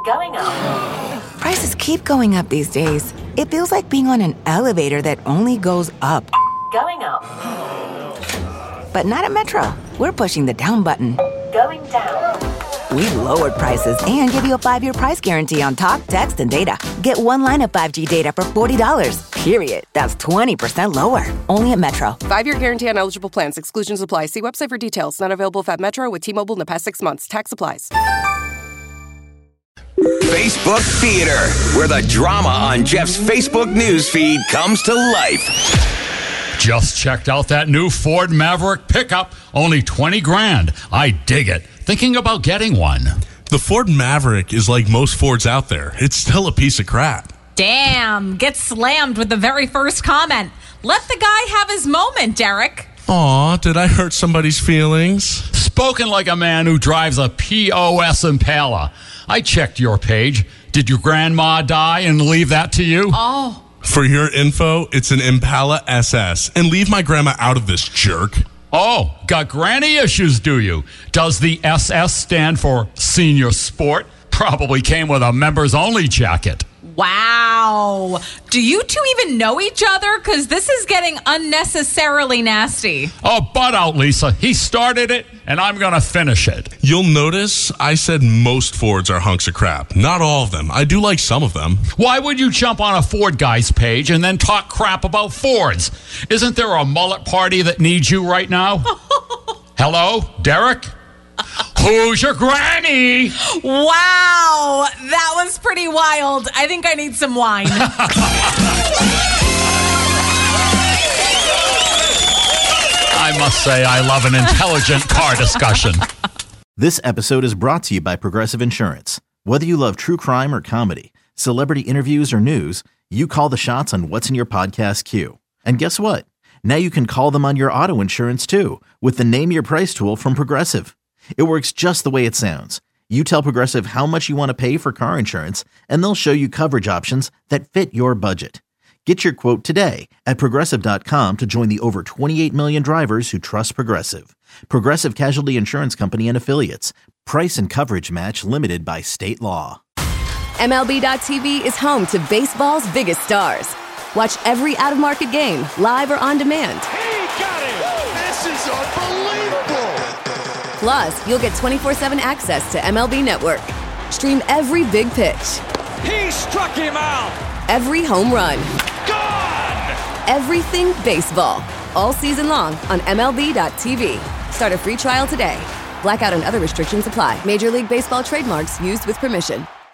Going up. Prices keep going up these days. It feels like being on an elevator that only goes up. Going up. But not at Metro. We're pushing the down button. Going down. We've lowered prices and give you a 5-year price guarantee on talk, text, and data. Get one line of 5G data for $40, period. That's 20% lower. Only at Metro. 5-year guarantee on eligible plans. Exclusions apply. See website for details. Not available at Metro with T-Mobile in the past 6 months. Tax applies. Facebook Theater, where the drama on Jeff's Facebook news feed comes to life. Just checked out that new Ford Maverick pickup. Only $20,000. I dig it. Thinking about getting one. The Ford Maverick is like most Fords out there. It's still a piece of crap. Damn, get slammed with the very first comment. Let the guy have his moment, Derek. Aw, did I hurt somebody's feelings? Spoken like a man who drives a POS Impala. I checked your page. Did your grandma die and leave that to you? Oh. For your info, it's an Impala SS. And leave my grandma out of this, jerk. Oh, got granny issues, do you? Does the SS stand for Senior Sport? Probably came with a members-only jacket. Wow. Do you two even know each other? Because this is getting unnecessarily nasty. Oh, butt out, Lisa. He started it, and I'm going to finish it. You'll notice I said most Fords are hunks of crap. Not all of them. I do like some of them. Why would you jump on a Ford guy's page and then talk crap about Fords? Isn't there a mullet party that needs you right now? Hello, Derek? Who's your granny? Wow, that was pretty wild. I think I need some wine. I must say I love an intelligent car discussion. This episode is brought to you by Progressive Insurance. Whether you love true crime or comedy, celebrity interviews or news, you call the shots on what's in your podcast queue. And guess what? Now you can call them on your auto insurance too with the Name Your Price tool from Progressive. It works just the way it sounds. You tell Progressive how much you want to pay for car insurance, and they'll show you coverage options that fit your budget. Get your quote today at Progressive.com to join the over 28 million drivers who trust Progressive. Progressive Casualty Insurance Company and Affiliates. Price and coverage match limited by state law. MLB.tv is home to baseball's biggest stars. Watch every out-of-market game, live or on demand. He got it! This is unbelievable! Plus, you'll get 24/7 access to MLB Network. Stream every big pitch. He struck him out! Every home run. Gone! Everything baseball. All season long on MLB.tv. Start a free trial today. Blackout and other restrictions apply. Major League Baseball trademarks used with permission.